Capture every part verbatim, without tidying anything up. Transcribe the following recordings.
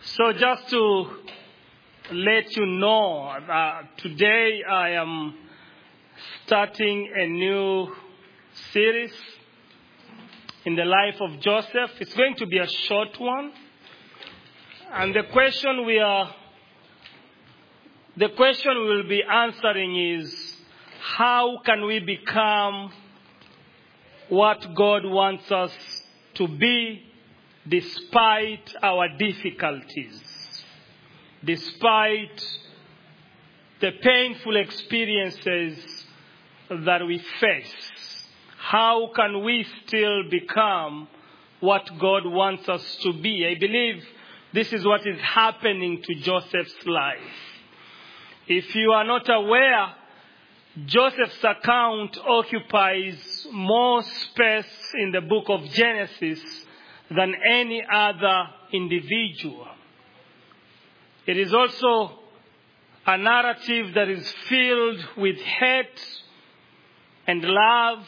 So just to let you know, uh, today I am starting a new series in the life of Joseph. It's going to be a short one. And the question we are, the question we will be answering is, how can we become what God wants us to be despite our difficulties, despite the painful experiences that we face? How can we still become what God wants us to be? I believe this is what is happening to Joseph's life. If you are not aware, Joseph's account occupies more space in the book of Genesis than any other individual. It is also a narrative that is filled with hate and love,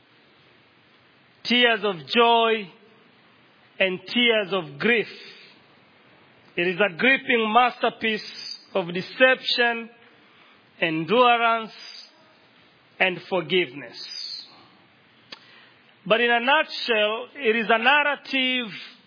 tears of joy and tears of grief. It is a gripping masterpiece of deception, endurance, and forgiveness. But in a nutshell, it is a narrative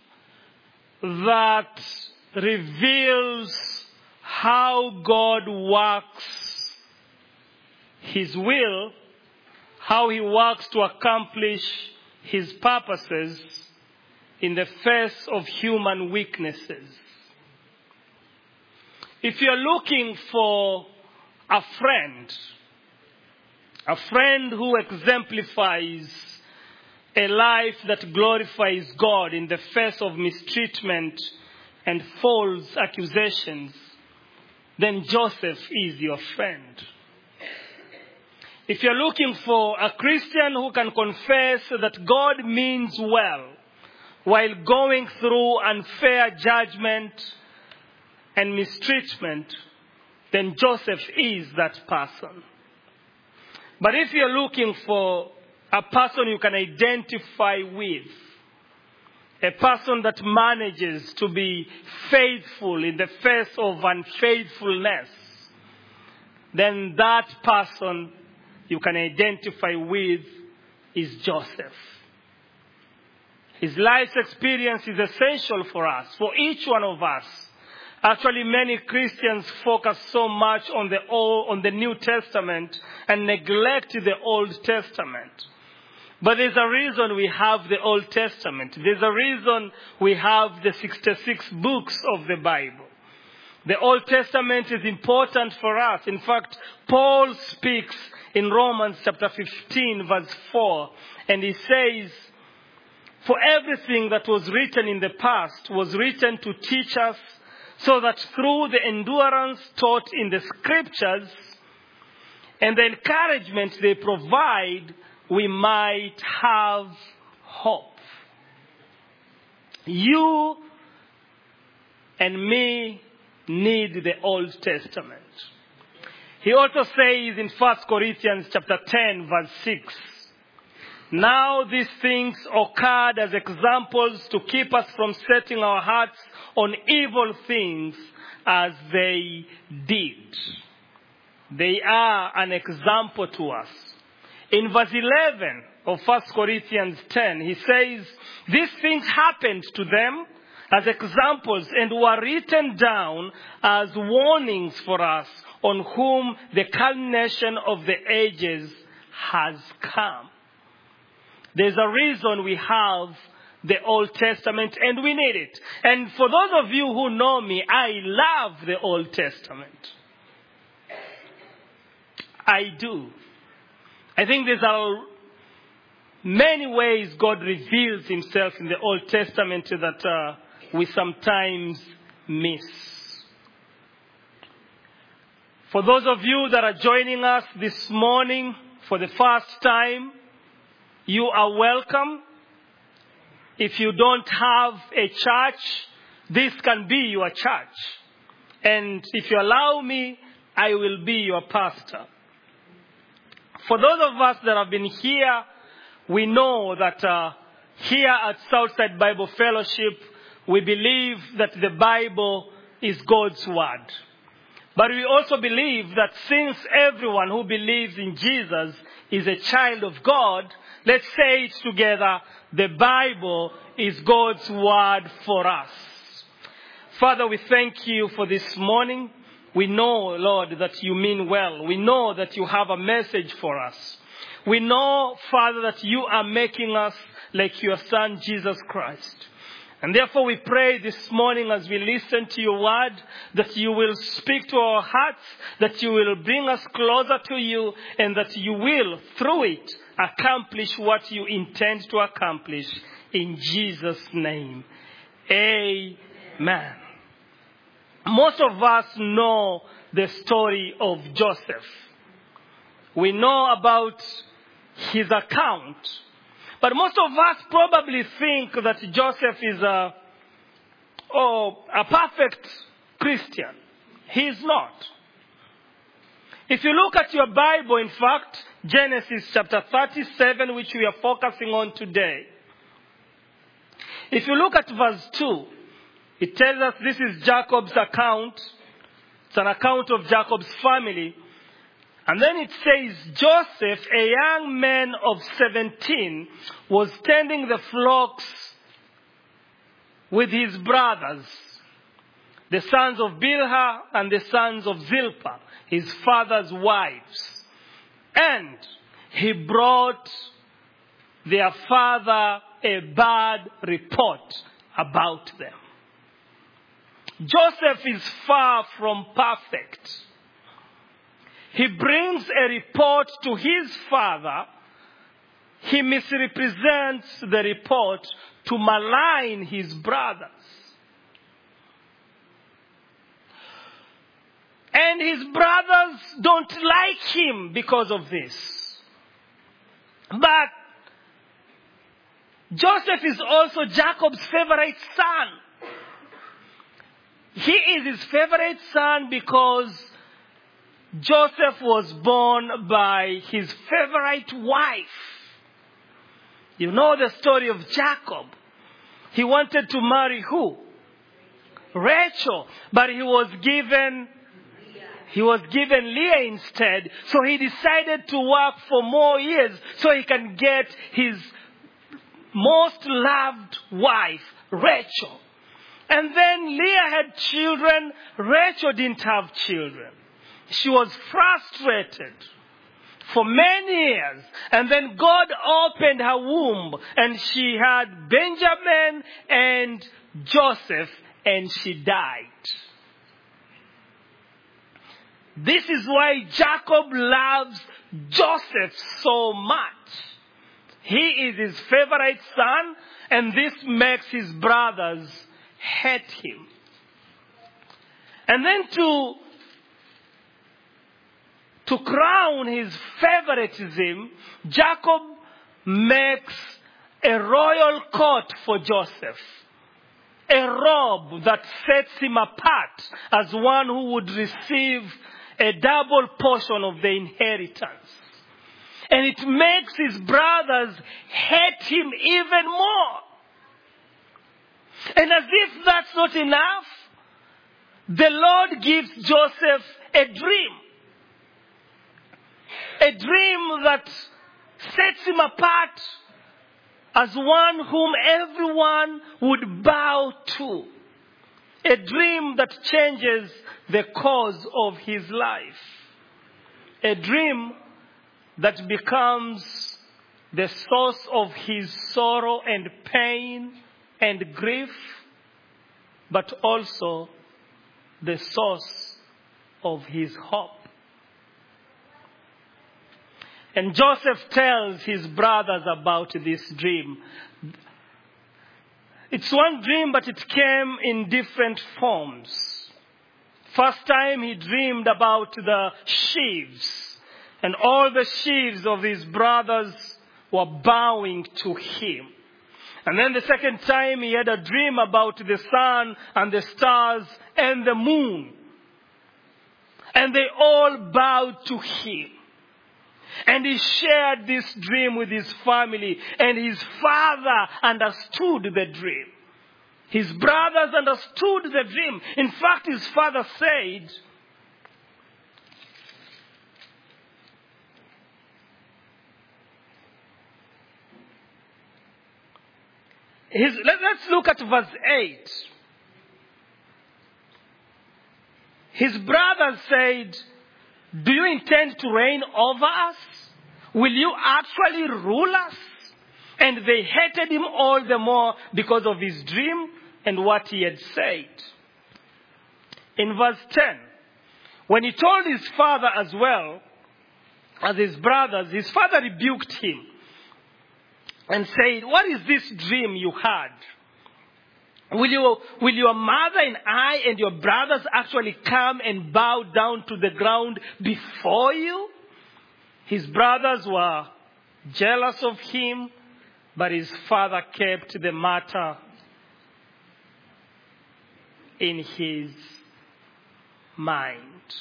that reveals how God works His will, how He works to accomplish His purposes in the face of human weaknesses. If you're looking for a friend, a friend who exemplifies a life that glorifies God in the face of mistreatment and false accusations, then Joseph is your friend. If you're looking for a Christian who can confess that God means well while going through unfair judgment and mistreatment, then Joseph is that person. But if you're looking for a person you can identify with, a person that manages to be faithful in the face of unfaithfulness, then that person you can identify with is Joseph. His life's experience is essential for us, for each one of us. Actually, many Christians focus so much on the Old, on the New Testament and neglect the Old Testament. But there's a reason we have the Old Testament. There's a reason we have the sixty-six books of the Bible. The Old Testament is important for us. In fact, Paul speaks in Romans chapter fifteen, verse four, and he says, "For everything that was written in the past was written to teach us, so that through the endurance taught in the scriptures and the encouragement they provide, we might have hope." You and me need the Old Testament. He also says in First Corinthians chapter ten, verse six, "Now these things occurred as examples to keep us from setting our hearts on evil things as they did." They are an example to us. In verse eleven of First Corinthians ten, he says, "These things happened to them as examples and were written down as warnings for us, on whom the culmination of the ages has come." There's a reason we have the Old Testament, and we need it. And for those of you who know me, I love the Old Testament. I do. I think there's a, many ways God reveals Himself in the Old Testament that uh, we sometimes miss. For those of you that are joining us this morning for the first time, you are welcome. If you don't have a church, this can be your church. And if you allow me, I will be your pastor. For those of us that have been here, we know that uh, here at Southside Bible Fellowship, we believe that the Bible is God's word. But we also believe that since everyone who believes in Jesus is a child of God, let's say it together, the Bible is God's word for us. Father, we thank you for this morning. We know, Lord, that you mean well. We know that you have a message for us. We know, Father, that you are making us like your Son, Jesus Christ. And therefore we pray this morning as we listen to your word, that you will speak to our hearts, that you will bring us closer to you, and that you will, through it, accomplish what you intend to accomplish. In Jesus' name, amen. Most of us know the story of Joseph. We know about his account. But most of us probably think that Joseph is a, oh, a perfect Christian. He is not. If you look at your Bible, in fact, Genesis chapter thirty-seven, which we are focusing on today. If you look at verse two, it tells us this is Jacob's account. It's an account of Jacob's family. And then it says, Joseph, a young man of seventeen, was tending the flocks with his brothers, the sons of Bilhah and the sons of Zilpah, his father's wives. And he brought their father a bad report about them. Joseph is far from perfect. He brings a report to his father. He misrepresents the report to malign his brothers. And his brothers don't like him because of this. But Joseph is also Jacob's favorite son. He is his favorite son because Joseph was born by his favorite wife. You know the story of Jacob. He wanted to marry who? Rachel. But he was given, he was given Leah instead. So he decided to work for more years so he can get his most loved wife, Rachel. And then Leah had children. Rachel didn't have children. She was frustrated for many years. And then God opened her womb and she had Benjamin and Joseph, and she died. This is why Jacob loves Joseph so much. He is his favorite son, and this makes his brothers hate him. And then to To crown his favoritism, Jacob makes a royal coat for Joseph. A robe that sets him apart as one who would receive a double portion of the inheritance. And it makes his brothers hate him even more. And as if that's not enough, the Lord gives Joseph a dream. A dream that sets him apart as one whom everyone would bow to. A dream that changes the course of his life. A dream that becomes the source of his sorrow and pain and grief, but also the source of his hope. And Joseph tells his brothers about this dream. It's one dream, but it came in different forms. First time he dreamed about the sheaves, and all the sheaves of his brothers were bowing to him. And then the second time he had a dream about the sun and the stars and the moon. And they all bowed to him. And he shared this dream with his family, and his father understood the dream. His brothers understood the dream. In fact, his father said, his, let, let's look at verse eight. His brothers said, do you intend to reign over us? Will you actually rule us? And they hated him all the more because of his dream and what he had said. In verse ten, when he told his father as well as his brothers, his father rebuked him and said, what is this dream you had? Will you, will your mother and I and your brothers actually come and bow down to the ground before you? His brothers were jealous of him, but his father kept the matter in his mind.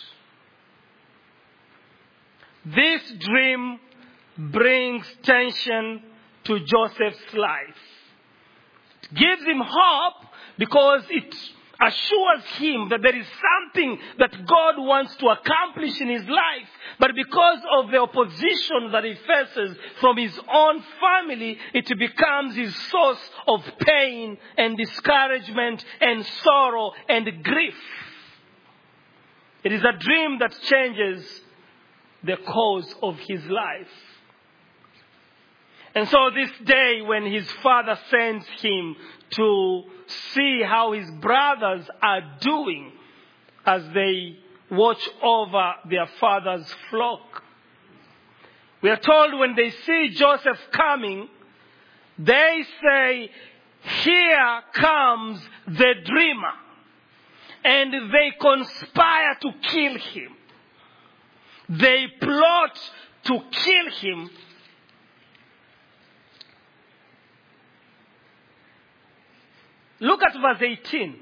This dream brings tension to Joseph's life. It gives him hope because it assures him that there is something that God wants to accomplish in his life. But because of the opposition that he faces from his own family, it becomes his source of pain and discouragement and sorrow and grief. It is a dream that changes the course of his life. And so this day when his father sends him to see how his brothers are doing as they watch over their father's flock, we are told when they see Joseph coming, they say, here comes the dreamer. And they conspire to kill him. They plot to kill him. Look at verse eighteen.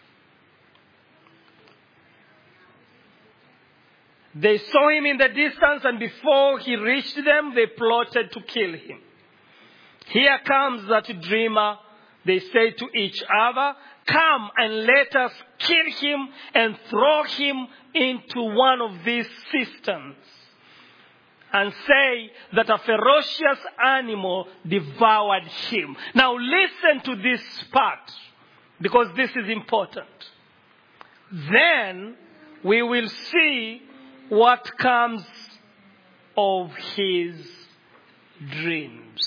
They saw him in the distance, and before he reached them, they plotted to kill him. Here comes that dreamer, they say to each other, come and let us kill him and throw him into one of these cisterns, and say that a ferocious animal devoured him. Now listen to this part, because this is important. Then we will see what comes of his dreams.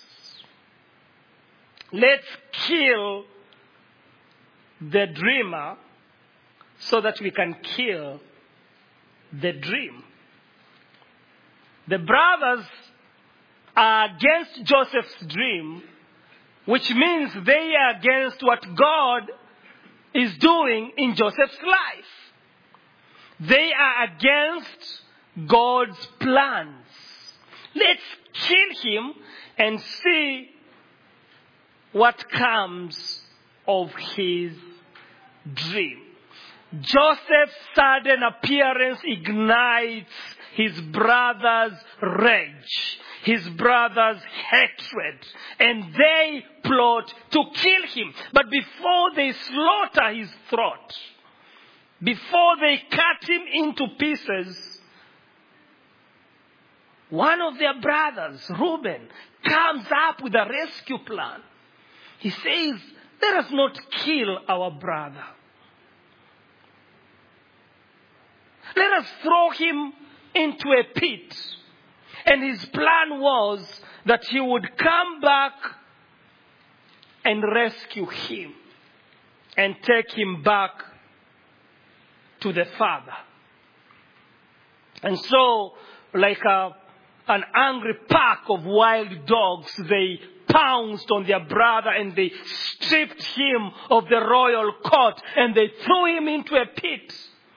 Let's kill the dreamer so that we can kill the dream. The brothers are against Joseph's dream, which means they are against what God is doing in Joseph's life. They are against God's plans. Let's kill him and see what comes of his dream. Joseph's sudden appearance ignites his brother's rage, his brother's hatred, and they plot to kill him. But before they slaughter his throat, before they cut him into pieces, one of their brothers, Reuben, comes up with a rescue plan. He says, let us not kill our brother. Let us throw him into a pit. And his plan was that he would come back and rescue him and take him back to the father. And so, like a, an angry pack of wild dogs, they pounced on their brother and they stripped him of the royal coat and they threw him into a pit.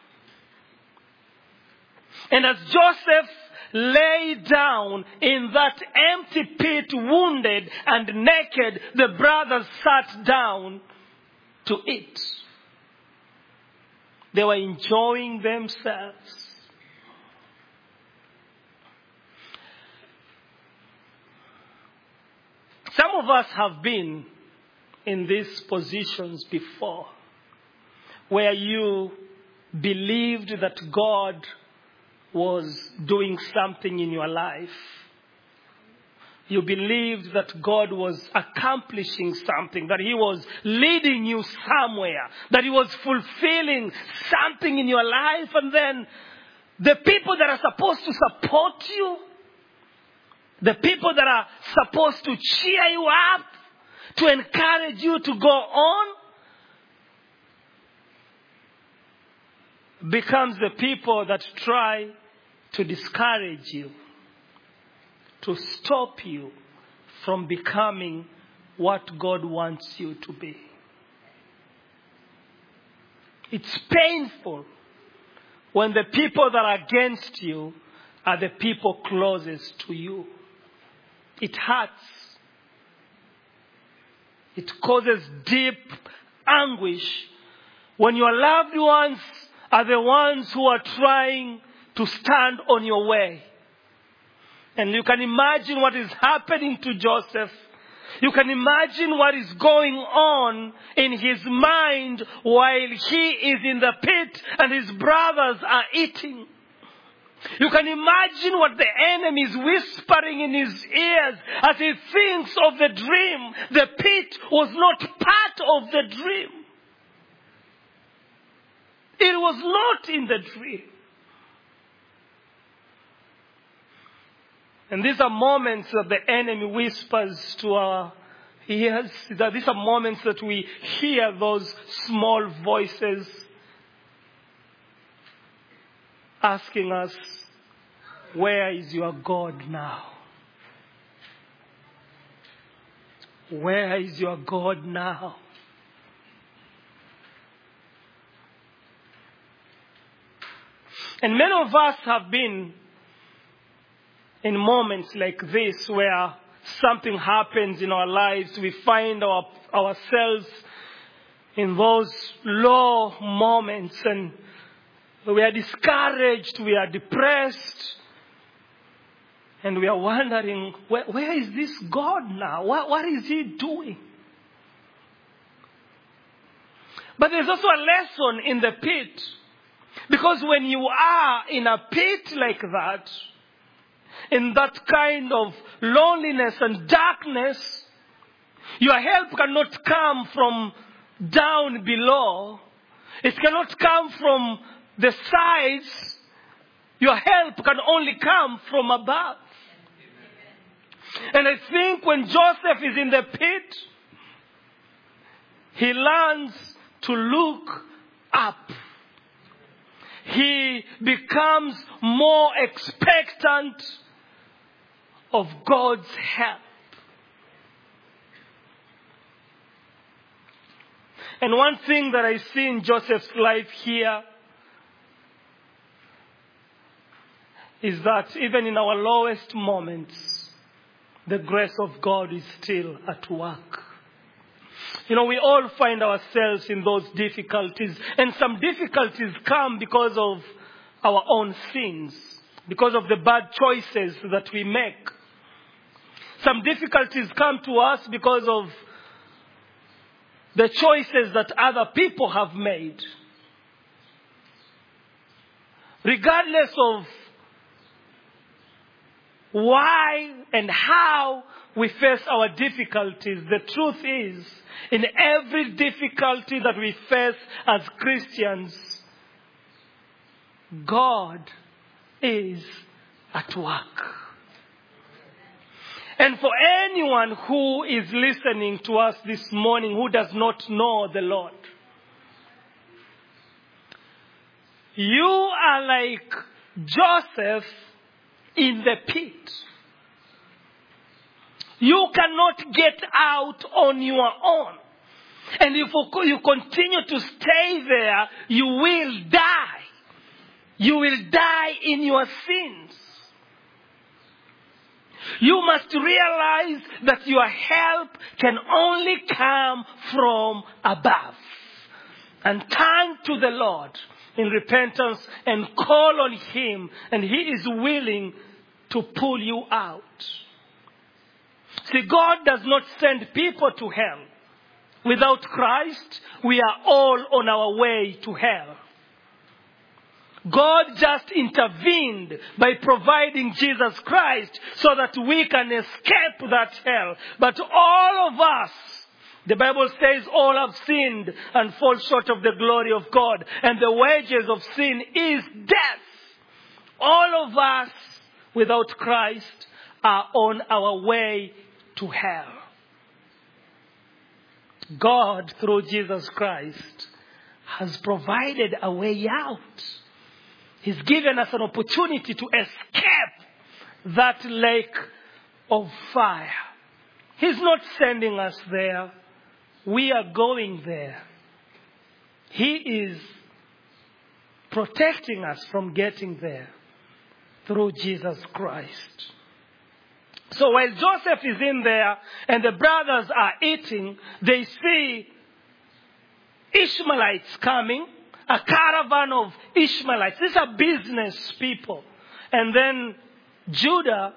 And as Joseph lay down in that empty pit, wounded and naked, the brothers sat down to eat. They were enjoying themselves. Some of us have been in these positions before, where you believed that God was doing something in your life. You believed that God was accomplishing something, that He was leading you somewhere, that He was fulfilling something in your life, and then the people that are supposed to support you, the people that are supposed to cheer you up, to encourage you to go on, becomes the people that try to discourage you, to stop you from becoming what God wants you to be. It's painful when the people that are against you are the people closest to you. It hurts. It causes deep anguish when your loved ones are the ones who are trying to stand on your way. And you can imagine what is happening to Joseph. You can imagine what is going on in his mind while he is in the pit and his brothers are eating. You can imagine what the enemy is whispering in his ears as he thinks of the dream. The pit was not part of the dream. It was not in the dream. And these are moments that the enemy whispers to our ears. That these are moments that we hear those small voices asking us, where is your God now? Where is your God now? And many of us have been in moments like this where something happens in our lives. We find our, ourselves in those low moments and we are discouraged, we are depressed, and we are wondering, where, where is this God now? What, what is He doing? But there's also a lesson in the pit. Because when you are in a pit like that, in that kind of loneliness and darkness, your help cannot come from down below. It cannot come from the sides. Your help can only come from above. And I think when Joseph is in the pit, he learns to look up. He becomes more expectant of God's help. And one thing that I see in Joseph's life here is that even in our lowest moments, the grace of God is still at work. You know, we all find ourselves in those difficulties. And some difficulties come because of our own sins, because of the bad choices that we make. Some difficulties come to us because of the choices that other people have made. Regardless of why and how we face our difficulties, the truth is, in every difficulty that we face as Christians, God is at work. And for anyone who is listening to us this morning who does not know the Lord, you are like Joseph in the pit. You cannot get out on your own. And if you continue to stay there, you will die. You will die in your sins. You must realize that your help can only come from above. And turn to the Lord in repentance and call on Him, and He is willing to pull you out. See, God does not send people to hell. Without Christ, we are all on our way to hell. God just intervened by providing Jesus Christ so that we can escape that hell. But all of us, the Bible says, all have sinned and fall short of the glory of God. And the wages of sin is death. All of us, without Christ, are on our way to hell. God, through Jesus Christ, has provided a way out. He's given us an opportunity to escape that lake of fire. He's not sending us there. We are going there. He is protecting us from getting there through Jesus Christ. So while Joseph is in there and the brothers are eating, they see Ishmaelites coming, a caravan of Ishmaelites. These are business people. And then Judah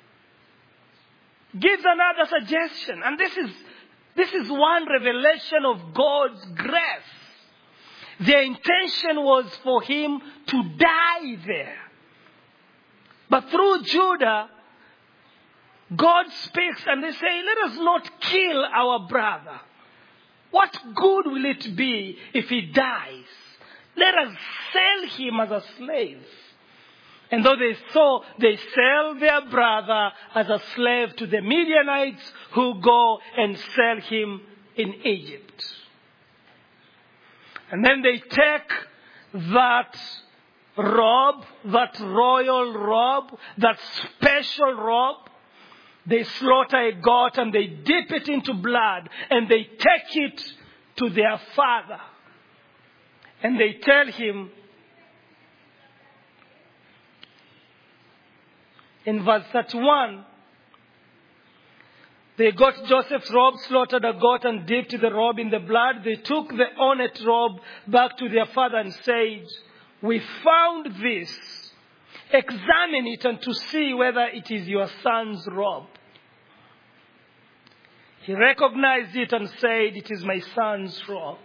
gives another suggestion. And this is, this is one revelation of God's grace. Their intention was for him to die there. But through Judah, God speaks and they say, let us not kill our brother. What good will it be if he dies? Let us sell him as a slave. And though they saw, they sell their brother as a slave to the Midianites who go and sell him in Egypt. And then they take that robe, that royal robe, that special robe. They slaughter a goat and they dip it into blood and they take it to their father. And they tell him in verse thirty-one, they got Joseph's robe, slaughtered a goat and dipped the robe in the blood. They took the ornate robe back to their father and said, we found this. Examine it and to see whether it is your son's robe. He recognized it and said, it is my son's robe.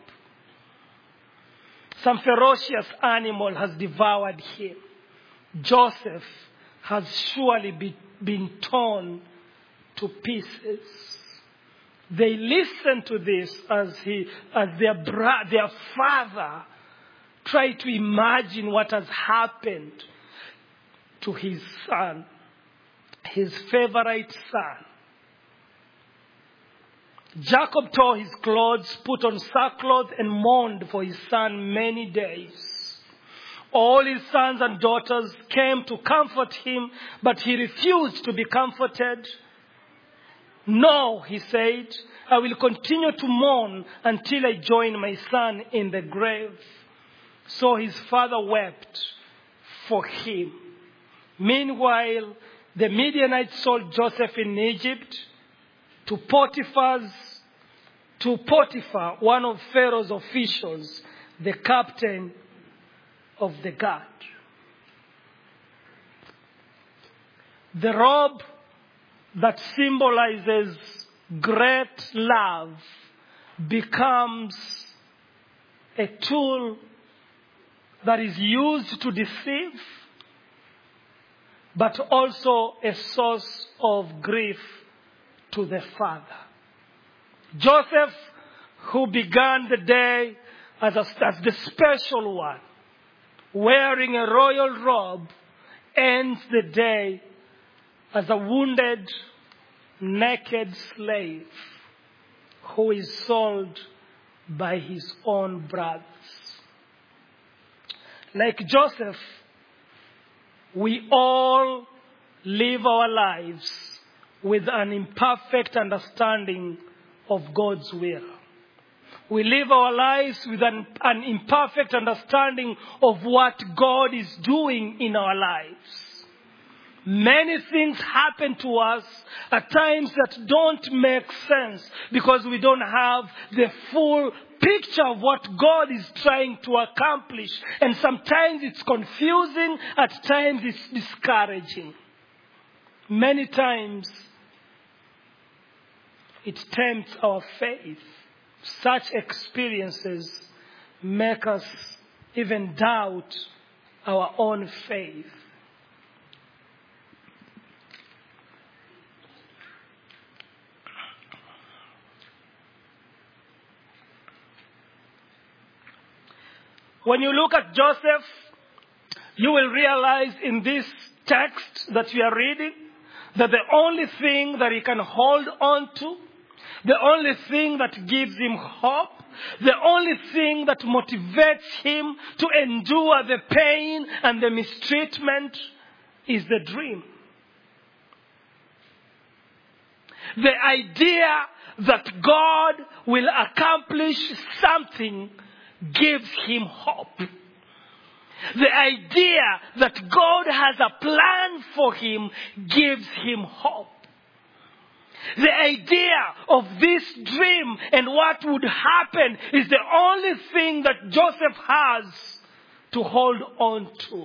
Some ferocious animal has devoured him. Joseph has surely be, been torn to pieces. They listen to this as he, as their bra- their father tried to imagine what has happened to his son, his favorite son. Jacob tore his clothes, put on sackcloth, and mourned for his son many days. All his sons and daughters came to comfort him, but he refused to be comforted. No, he said, I will continue to mourn until I join my son in the grave. So his father wept for him. Meanwhile, the Midianites sold Joseph in Egypt to Potiphar's, to Potiphar, one of Pharaoh's officials, the captain of the guard. The robe that symbolizes great love becomes a tool that is used to deceive, but also a source of grief to the father. Joseph, who began the day as, a, as the special one, wearing a royal robe, ends the day as a wounded, naked slave who is sold by his own brothers. Like Joseph, we all live our lives with an imperfect understanding of God's will. We live our lives with an, an imperfect understanding of what God is doing in our lives. Many things happen to us at times that don't make sense because we don't have the full picture of what God is trying to accomplish. And sometimes it's confusing, at times it's discouraging. Many times it tempts our faith such experiences make us even doubt our own faith. When you look at Joseph, you will realize in this text that we are reading that the only thing that he can hold on to, the only thing that gives him hope, the only thing that motivates him to endure the pain and the mistreatment is the dream. The idea that God will accomplish something gives him hope. The idea that God has a plan for him gives him hope. The idea of this dream and what would happen is the only thing that Joseph has to hold on to.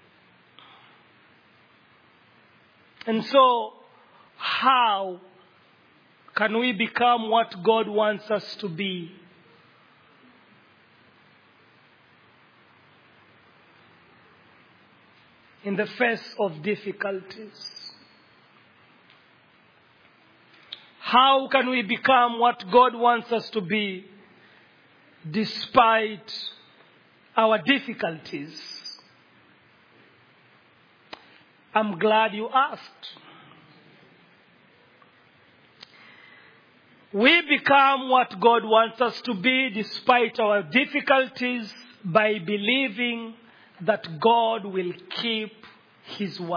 And so, how can we become what God wants us to be? In the face of difficulties. How can we become what God wants us to be despite our difficulties? I'm glad you asked. We become what God wants us to be despite our difficulties by believing that God will keep His word.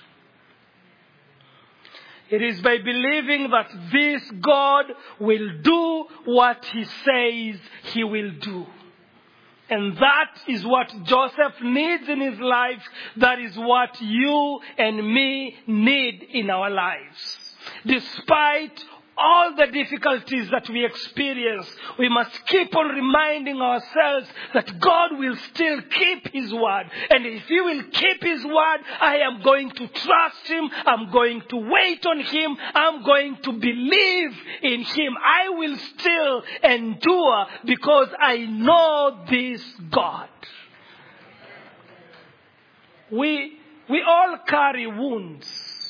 It is by believing that this God will do what He says He will do. And that is what Joseph needs in his life. That is what you and me need in our lives. Despite all the difficulties that we experience, we must keep on reminding ourselves that God will still keep His word. And if He will keep His word, I am going to trust Him. I'm going to wait on Him. I'm going to believe in Him. I will still endure because I know this God. We, we all carry wounds.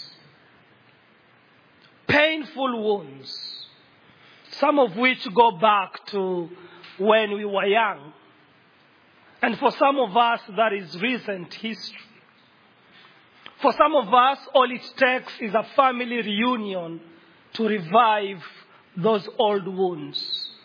Painful wounds, some of which go back to when we were young. And for some of us, that is recent history. For some of us, all it takes is a family reunion to revive those old wounds.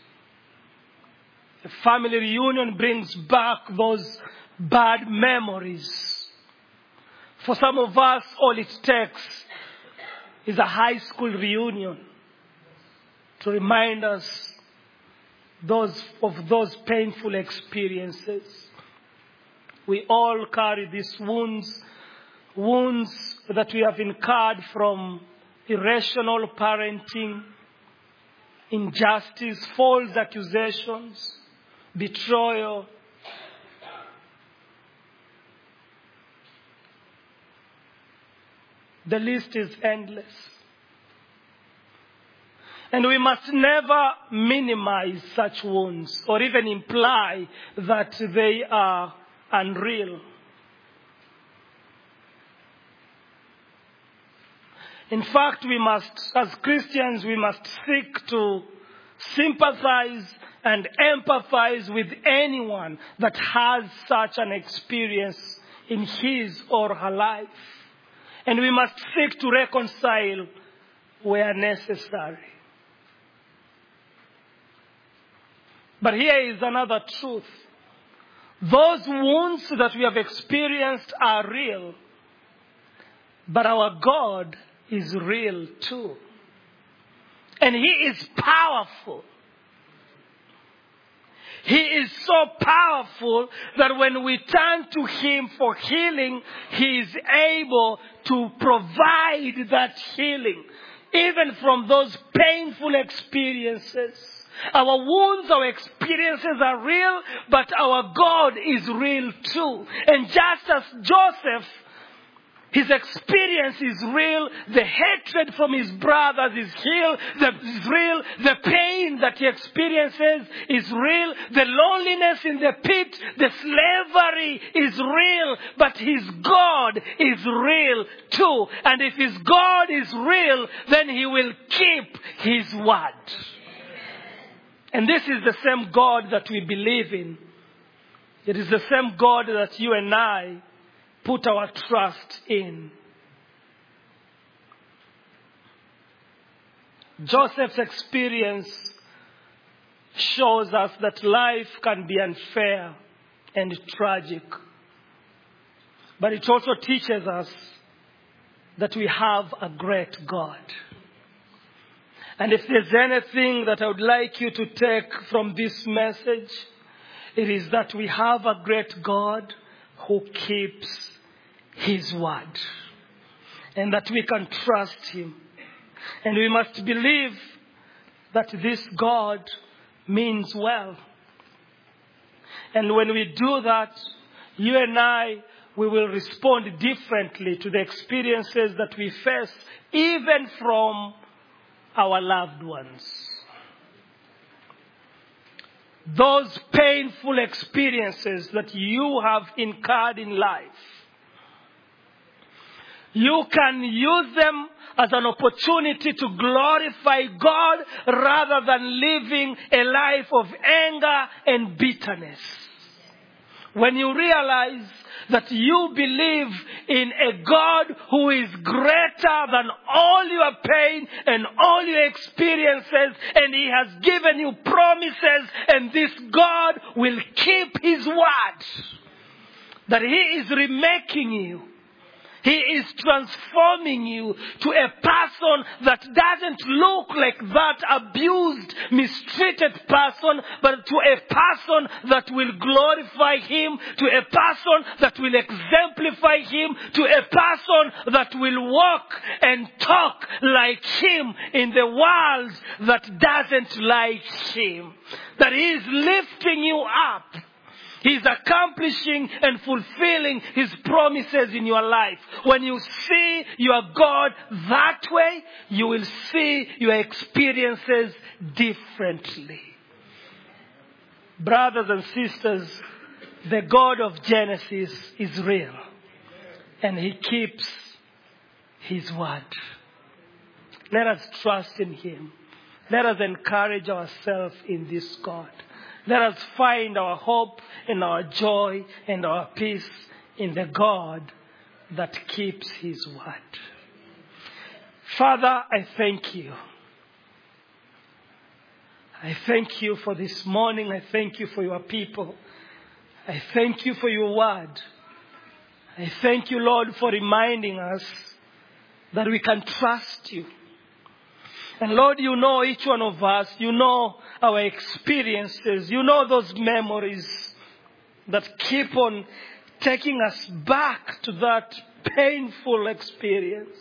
A family reunion brings back those bad memories. For some of us, all it takes is a high school reunion to remind us those of those painful experiences. We all carry these wounds, wounds that we have incurred from irrational parenting, injustice, false accusations, betrayal. The list is endless. And we must never minimize such wounds or even imply that they are unreal. In fact, we must, as Christians, we must seek to sympathize and empathize with anyone that has such an experience in his or her life. And we must seek to reconcile where necessary. But here is another truth. Those wounds that we have experienced are real. But our God is real too. And He is powerful. He is so powerful that when we turn to Him for healing, He is able to provide that healing, even from those painful experiences. Our wounds, our experiences are real, but our God is real too. And just as Joseph, His experience is real. The hatred from his brothers is real. The, is real. The pain that he experiences is real. The loneliness in the pit, the slavery is real. But his God is real too. And if his God is real, then he will keep his word. And this is the same God that we believe in. It is the same God that you and I put our trust in. Joseph's experience shows us that life can be unfair and tragic. But it also teaches us that we have a great God. And if there's anything that I would like you to take from this message, it is that we have a great God who keeps his word. And that we can trust him. And we must believe that this God means well. And when we do that, you and I, we will respond differently to the experiences that we face, even from our loved ones. Those painful experiences that you have incurred in life, you can use them as an opportunity to glorify God rather than living a life of anger and bitterness. When you realize that you believe in a God who is greater than all your pain and all your experiences, and he has given you promises, and this God will keep his word, that he is remaking you. He is transforming you to a person that doesn't look like that abused, mistreated person, but to a person that will glorify him, to a person that will exemplify him, to a person that will walk and talk like him in the world that doesn't like him. That he is lifting you up. He's accomplishing and fulfilling his promises in your life. When you see your God that way, you will see your experiences differently. Brothers and sisters, the God of Genesis is real. And he keeps his word. Let us trust in him. Let us encourage ourselves in this God. Let us find our hope and our joy and our peace in the God that keeps his word. Father, I thank you. I thank you for this morning. I thank you for your people. I thank you for your word. I thank you, Lord, for reminding us that we can trust you. And Lord, you know each one of us. You know our experiences. You know those memories that keep on taking us back to that painful experience.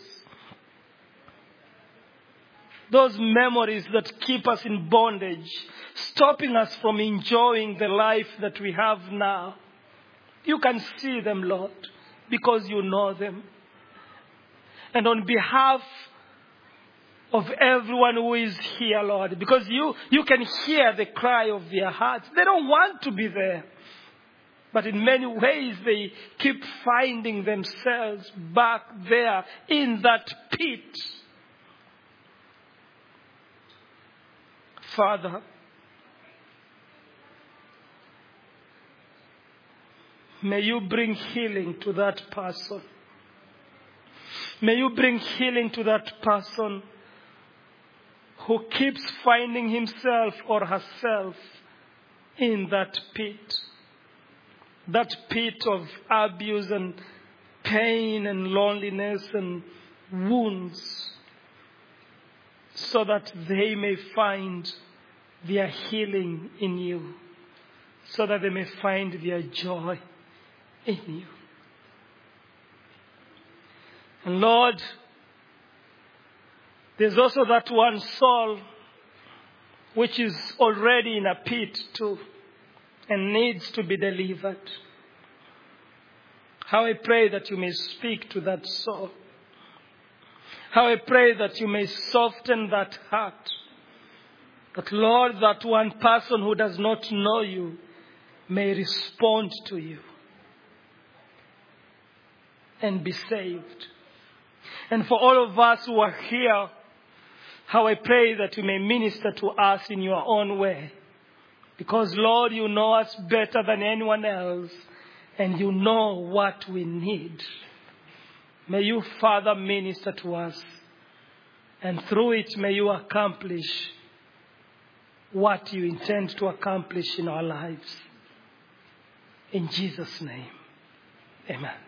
Those memories that keep us in bondage, stopping us from enjoying the life that we have now. You can see them, Lord, because you know them. And on behalf of everyone who is here, Lord, because you, you can hear the cry of their hearts. They don't want to be there. But in many ways, they keep finding themselves back there in that pit. Father, may you bring healing to that person. May you bring healing to that person who keeps finding himself or herself in that pit. That pit of abuse and pain and loneliness and wounds, so that they may find their healing in you, so that they may find their joy in you. And Lord, there's also that one soul which is already in a pit too and needs to be delivered. How I pray that you may speak to that soul. How I pray that you may soften that heart. That, Lord, that one person who does not know you may respond to you and be saved. And for all of us who are here, how I pray that you may minister to us in your own way. Because, Lord, you know us better than anyone else, and you know what we need. May you, Father, minister to us, and through it may you accomplish what you intend to accomplish in our lives. In Jesus' name, amen.